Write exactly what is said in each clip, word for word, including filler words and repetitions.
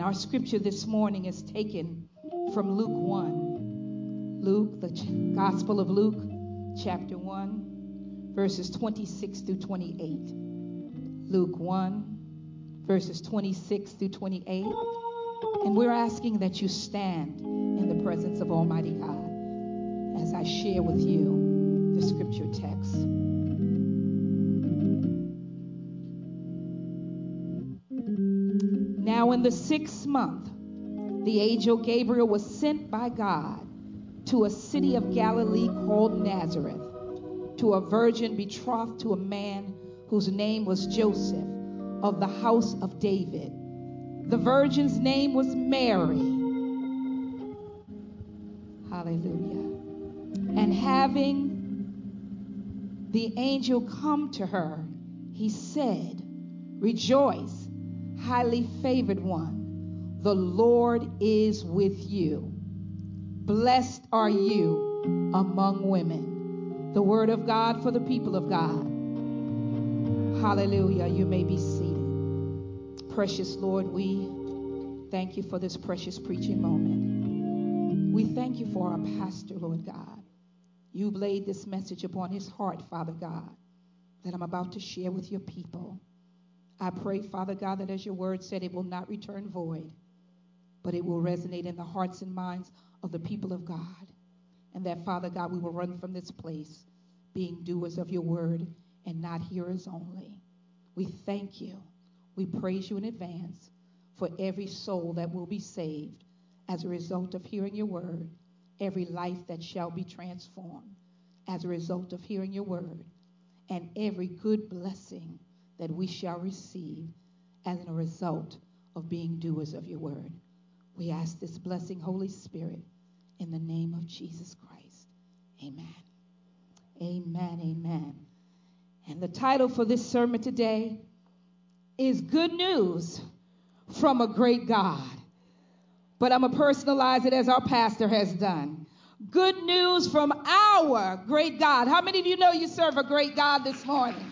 our scripture this morning is taken from Luke one. Luke, the Gospel of Luke, chapter one, verses twenty-six through twenty-eight. Luke one, verses twenty-six through twenty-eight. And we're asking that you stand in the presence of Almighty God as I share with you the scripture text. Now in the sixth month, the angel Gabriel was sent by God to a city of Galilee called Nazareth, to a virgin betrothed to a man whose name was Joseph, of the house of David. The virgin's name was Mary. Hallelujah. And having the angel come to her, he said, "Rejoice, highly favored one, the Lord is with you. Blessed are you among women." The word of God for the people of God. Hallelujah. You may be seated. Precious Lord, we thank you for this precious preaching moment. We thank you for our pastor, Lord God. You've laid this message upon his heart, Father God, that I'm about to share with your people. I pray, Father God, that as your word said, it will not return void, but it will resonate in the hearts and minds of the people of God. And that, Father God, we will run from this place being doers of your word and not hearers only. We thank you. We praise you in advance for every soul that will be saved as a result of hearing your word, every life that shall be transformed as a result of hearing your word, and every good blessing that we shall receive as a result of being doers of your word. We ask this blessing, Holy Spirit, in the name of Jesus Christ. Amen. Amen, amen. And the title for this sermon today is Good News from a Great God. But I'm going to personalize it as our pastor has done. Good news from our great God. How many of you know you serve a great God this morning?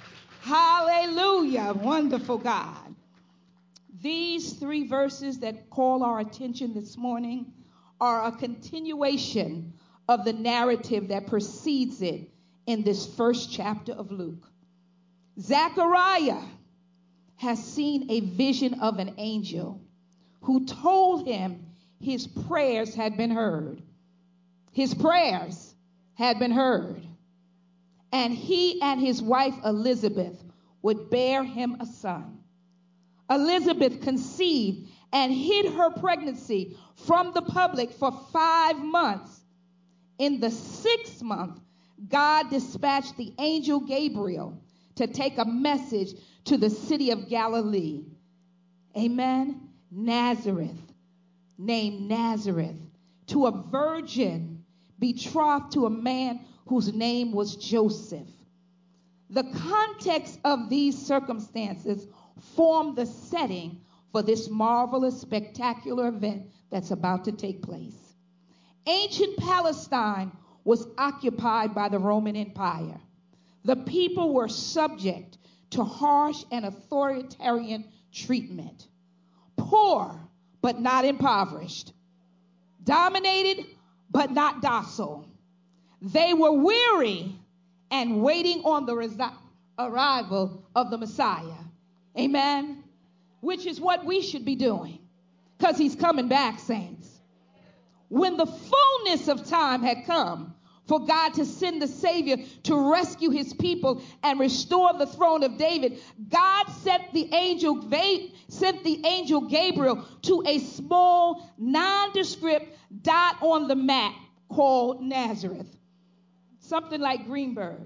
Hallelujah. Wonderful God. These three verses that call our attention this morning are a continuation of the narrative that precedes it in this first chapter of Luke. Zechariah has seen a vision of an angel who told him his prayers had been heard. His prayers had been heard. And he and his wife Elizabeth would bear him a son. Elizabeth conceived and hid her pregnancy from the public for five months. In the sixth month, God dispatched the angel Gabriel to take a message to the city of Galilee. Amen. Nazareth, named Nazareth, to a virgin betrothed to a man whose name was Joseph. The context of these circumstances form the setting for this marvelous, spectacular event that's about to take place. Ancient Palestine was occupied by the Roman Empire. The people were subject to harsh and authoritarian treatment. Poor, but not impoverished. Dominated, but not docile. They were weary and waiting on the resi- arrival of the Messiah. Amen? Which is what we should be doing, because he's coming back, saints. When the fullness of time had come for God to send the Savior to rescue his people and restore the throne of David, God sent the angel, sent the angel Gabriel to a small, nondescript dot on the map called Nazareth. Something like Greenberg.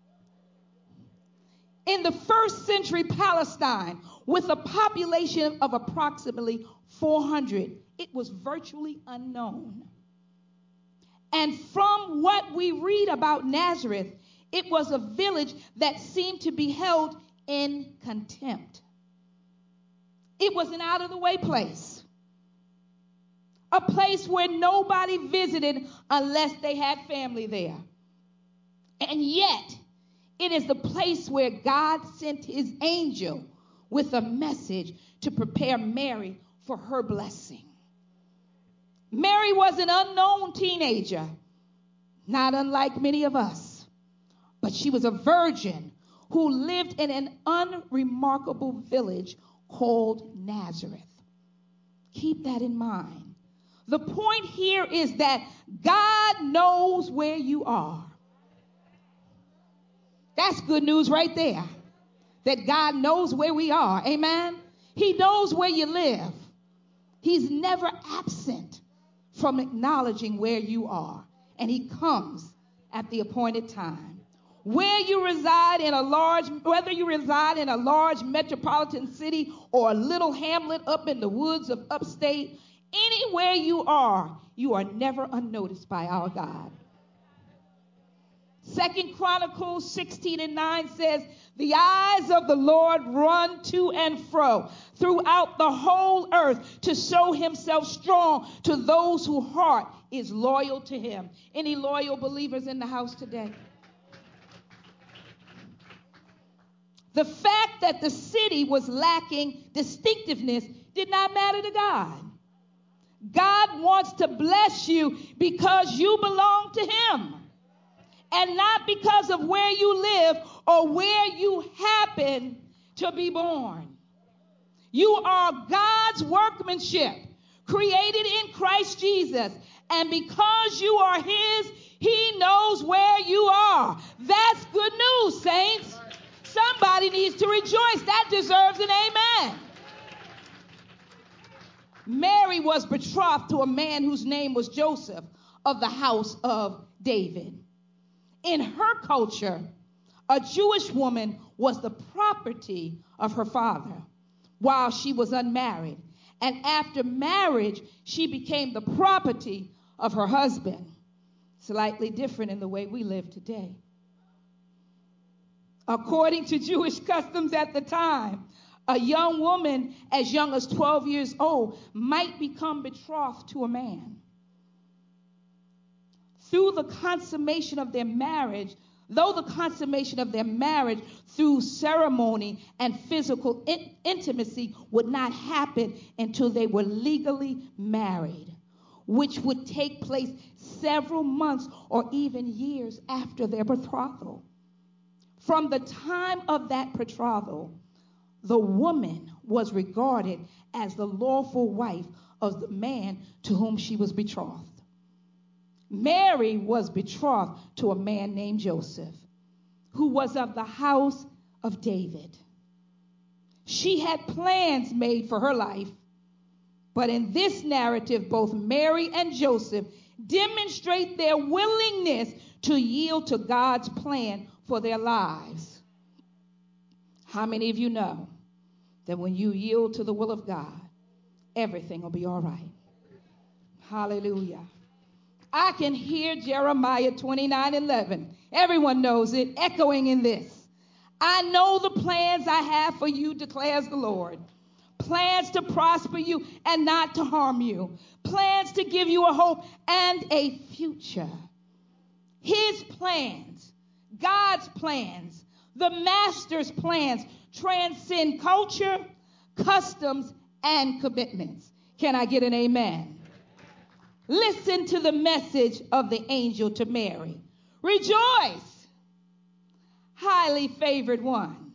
In the first century Palestine, with a population of approximately four hundred, it was virtually unknown. And from what we read about Nazareth, it was a village that seemed to be held in contempt. It was an out-of-the-way place. A place where nobody visited unless they had family there. And yet, it is the place where God sent his angel with a message to prepare Mary for her blessing. Mary was an unknown teenager, not unlike many of us, but she was a virgin who lived in an unremarkable village called Nazareth. Keep that in mind. The point here is that God knows where you are. That's good news right there. That God knows where we are. Amen. He knows where you live. He's never absent from acknowledging where you are. And he comes at the appointed time. Where you reside in a large, whether you reside in a large metropolitan city or a little hamlet up in the woods of upstate, anywhere you are, you are never unnoticed by our God. Second Chronicles sixteen and nine says, the eyes of the Lord run to and fro throughout the whole earth to show himself strong to those whose heart is loyal to him. Any loyal believers in the house today? The fact that the city was lacking distinctiveness did not matter to God. God wants to bless you because you belong to him, and not because of where you live or where you happen to be born. You are God's workmanship, created in Christ Jesus, and because you are his, he knows where you are. That's good news, saints. Somebody needs to rejoice. That deserves an amen. Mary was betrothed to a man whose name was Joseph of the house of David. In her culture, a Jewish woman was the property of her father while she was unmarried. And after marriage, she became the property of her husband. Slightly different in the way we live today. According to Jewish customs at the time, a young woman as young as twelve years old might become betrothed to a man. Through the consummation of their marriage, though the consummation of their marriage through ceremony and physical in- intimacy would not happen until they were legally married, which would take place several months or even years after their betrothal. From the time of that betrothal, the woman was regarded as the lawful wife of the man to whom she was betrothed. Mary was betrothed to a man named Joseph, who was of the house of David. She had plans made for her life, but in this narrative, both Mary and Joseph demonstrate their willingness to yield to God's plan for their lives. How many of you know that when you yield to the will of God, everything will be all right? Hallelujah. I can hear Jeremiah twenty-nine eleven. Everyone knows it, echoing in this. I know the plans I have for you, declares the Lord. Plans to prosper you and not to harm you. Plans to give you a hope and a future. His plans, God's plans, the master's plans transcend culture, customs, and commitments. Can I get an amen? Listen to the message of the angel to Mary. Rejoice, highly favored one.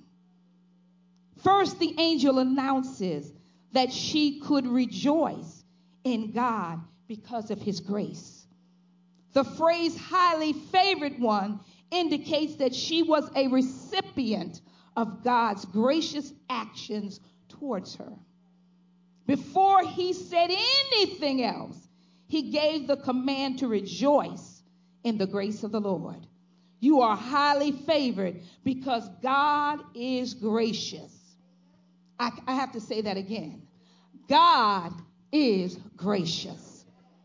First, the angel announces that she could rejoice in God because of his grace. The phrase highly favored one indicates that she was a recipient of God's gracious actions towards her. Before he said anything else, he gave the command to rejoice in the grace of the Lord. You are highly favored because God is gracious. I, I have to say that again. God is gracious.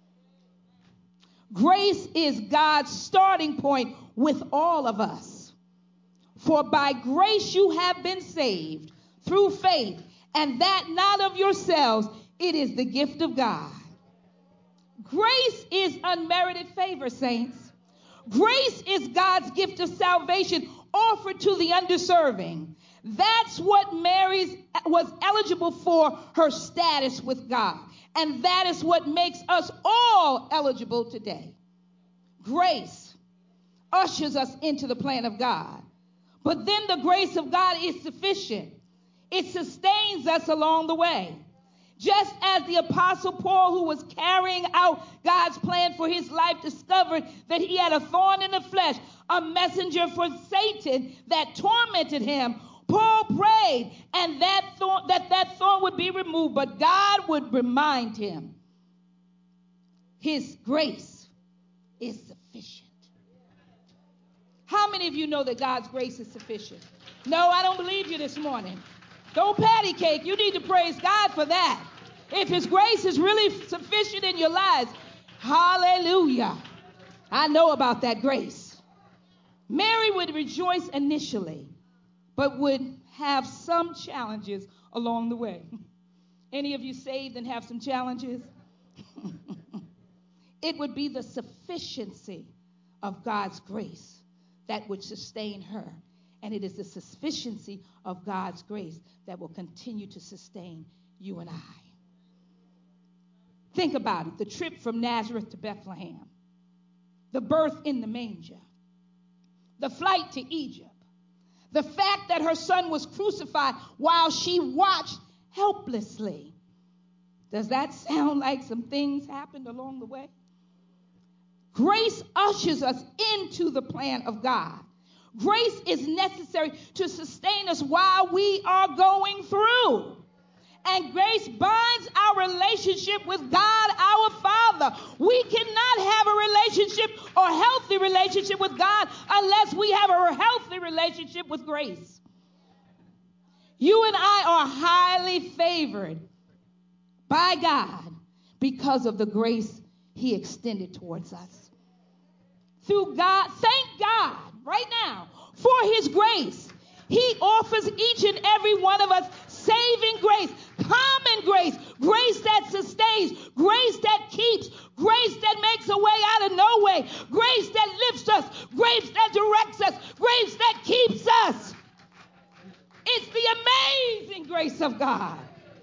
Grace is God's starting point with all of us. For by grace you have been saved through faith, and that not of yourselves, it is the gift of God. Grace is unmerited favor, saints. Grace is God's gift of salvation offered to the undeserving. That's what Mary was eligible for, her status with God. And that is what makes us all eligible today. Grace ushers us into the plan of God. But then the grace of God is sufficient. It sustains us along the way. Just as the Apostle Paul, who was carrying out God's plan for his life, discovered that he had a thorn in the flesh, a messenger for Satan that tormented him, Paul prayed and that thorn, that that thorn would be removed, but God would remind him his grace is sufficient. How many of you know that God's grace is sufficient? No, I don't believe you this morning. Don't patty cake. You need to praise God for that. If his grace is really sufficient in your lives, hallelujah. I know about that grace. Mary would rejoice initially, but would have some challenges along the way. Any of you saved and have some challenges? It would be the sufficiency of God's grace that would sustain her. And it is the sufficiency of God's grace that will continue to sustain you and I. Think about it. The trip from Nazareth to Bethlehem. The birth in the manger. The flight to Egypt. The fact that her son was crucified while she watched helplessly. Does that sound like some things happened along the way? Grace ushers us into the plan of God. Grace is necessary to sustain us while we are going through. And grace binds our relationship with God, our Father. We cannot have a relationship or healthy relationship with God unless we have a healthy relationship with grace. You and I are highly favored by God because of the grace he extended towards us. Through God, thank God right now for his grace. He offers each and every one of us saving grace, common grace, grace that sustains, grace that keeps, grace that makes a way out of no way, grace that lifts us, grace that directs us, grace that keeps us. It's the amazing grace of God.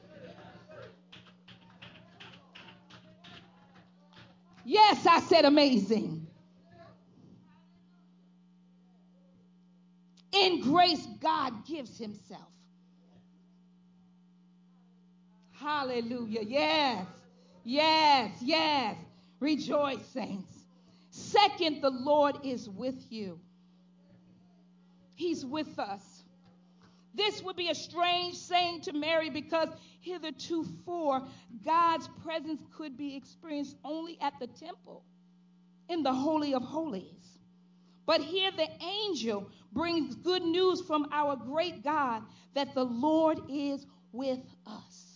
Yes, I said amazing. In grace, God gives himself. Hallelujah. Yes, yes, yes. Rejoice, saints. Second, the Lord is with you. He's with us. This would be a strange saying to Mary because hitherto God's presence could be experienced only at the temple, in the Holy of Holies. But here the angel brings good news from our great God that the Lord is with us.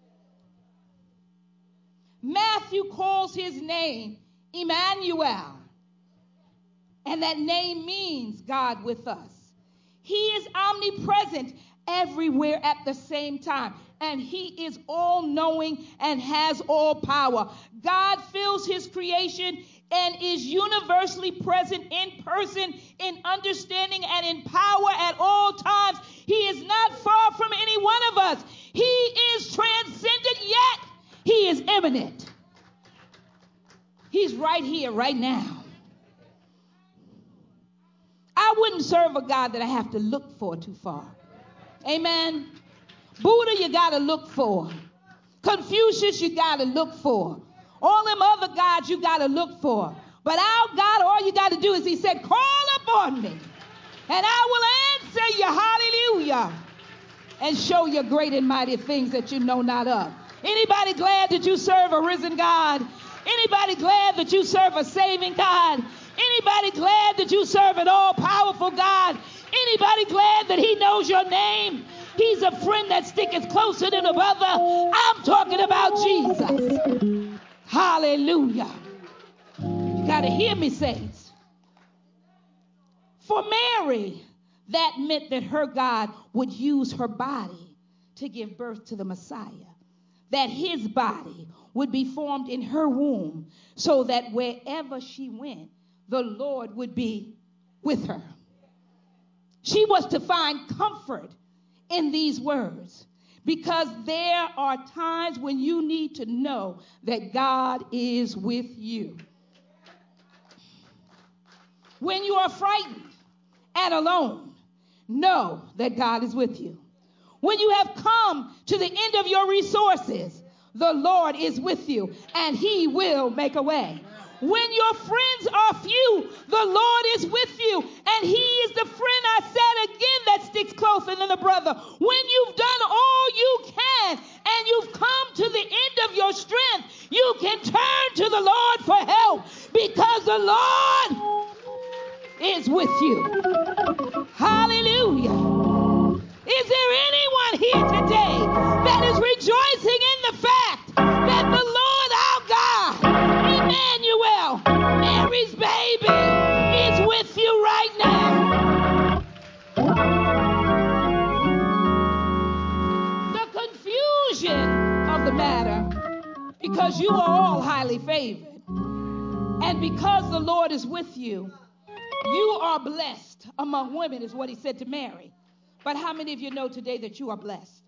Matthew calls his name Emmanuel, and that name means God with us. He is omnipresent everywhere at the same time, and he is all-knowing and has all power. God fills his creation and is universally present in person, in understanding, and in power at all times. He is not far from any one of us. He is transcendent, yet he is immanent. He's right here, right now. I wouldn't serve a God that I have to look for too far. Amen. Buddha, you got to look for. Confucius, you got to look for. All them other gods you got to look for. But our God, all you got to do is he said, call upon me, and I will answer you, hallelujah, and show you great and mighty things that you know not of. Anybody glad that you serve a risen God? Anybody glad that you serve a saving God? Anybody glad that you serve an all-powerful God? Anybody glad that he knows your name? He's a friend that sticketh closer than a brother. I'm talking about Jesus. Hallelujah. You got to hear me, saints. For Mary, that meant that her God would use her body to give birth to the Messiah. That his body would be formed in her womb so that wherever she went, the Lord would be with her. She was to find comfort in these words, because there are times when you need to know that God is with you. When you are frightened and alone, know that God is with you. When you have come to the end of your resources, the Lord is with you, and he will make a way. When your friends are few, the Lord is with you, and he is the friend, I said again, that sticks closer than a brother. When you've done all you can and you've come to the end of your strength, you can turn to the Lord for help, because the Lord is with you. Hallelujah. Is there anyone here today that is rejoicing in the fact that the Lord our God, Emmanuel, Mary's baby, is with you right now? The confusion of the matter, because you are all highly favored, and because the Lord is with you, you are blessed among women, is what he said to Mary. But how many of you know today that you are blessed?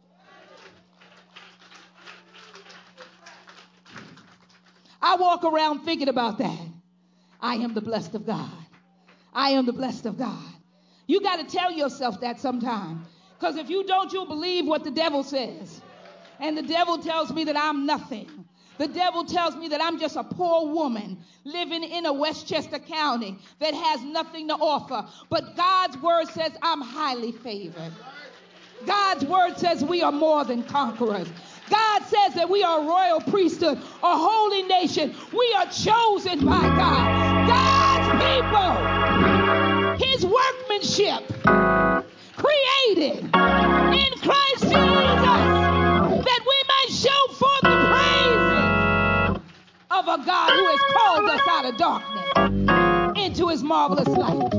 I walk around thinking about that. I am the blessed of God. I am the blessed of God. You got to tell yourself that sometime. Because if you don't, you'll believe what the devil says. And the devil tells me that I'm nothing. The devil tells me that I'm just a poor woman living in a Westchester County that has nothing to offer. But God's word says I'm highly favored. God's word says we are more than conquerors. God says that we are a royal priesthood, a holy nation. We are chosen by God. God's people, his workmanship, created in Christ Jesus, that we might show forth the praises of a God who has called us out of darkness into his marvelous light.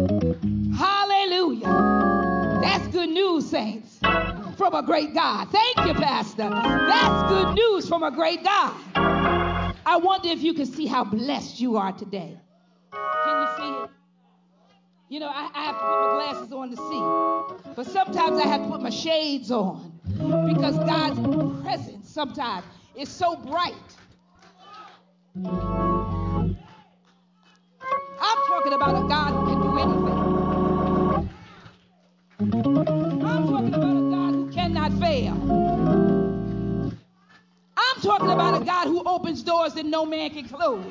Hallelujah. That's good news, saints, from a great God. Thank you, Pastor. That's good news from a great God. I wonder if you can see how blessed you are today. Can you see it? You know, I, I have to put my glasses on to see. But sometimes I have to put my shades on, because God's presence sometimes is so bright. I'm talking about a God who can do anything. I'm talking about a God who cannot fail. I'm talking about a God who opens doors that no man can close.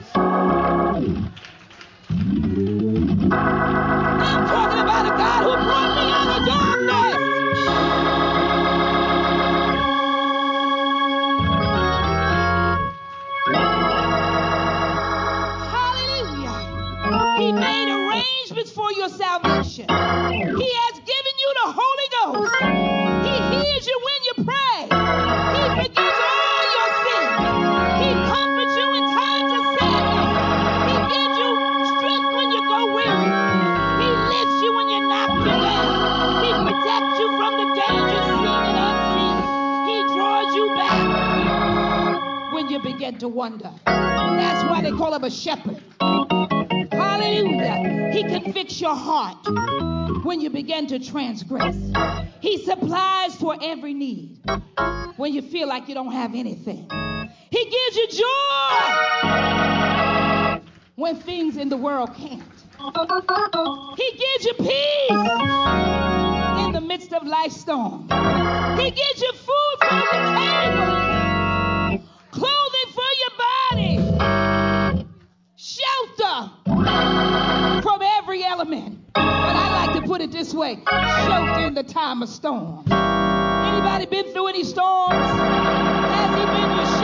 I'm talking about a God who brought me out of darkness. Hallelujah. He made arrangements for your salvation. He has given you the Holy Ghost. He hears you when you pray. He forgives all your sins. He comforts you in times of sadness. He gives you strength when you go weary. He lifts you when you're knocked down. He protects you from the dangers seen and unseen. He draws you back when you begin to wonder. That's why they call him a shepherd. Hallelujah. He convicts your heart when you begin to transgress. He supplies for every need when you feel like you don't have anything. He gives you joy when things in the world can't. He gives you peace in the midst of life's storm. He gives you food from the table, clothing for your body, shelter from every element. But I like to put it this way: shelter in the time of storm. Anybody been through any storms? Has he been your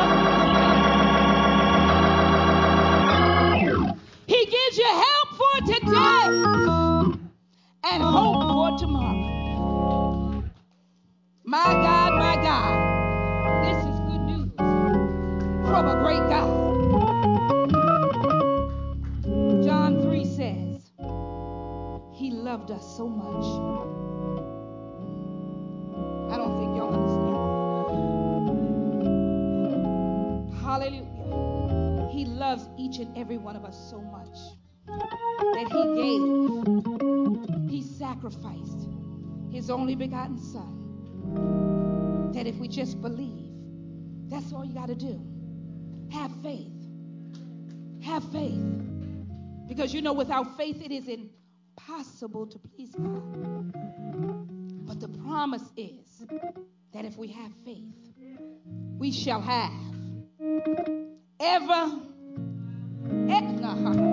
shelter? He gives you help for today and hope for tomorrow. My God, my God, this is good news from a great God. John three says, he loved us so much. I don't think y'all understand. Hallelujah. He loves each and every one of us so much that he gave, he sacrificed his only begotten Son, that if we just believe, that's all you got to do. Have faith. Have faith. Because you know, without faith, it is impossible to please God. But the promise is that if we have faith, we shall have ever, ever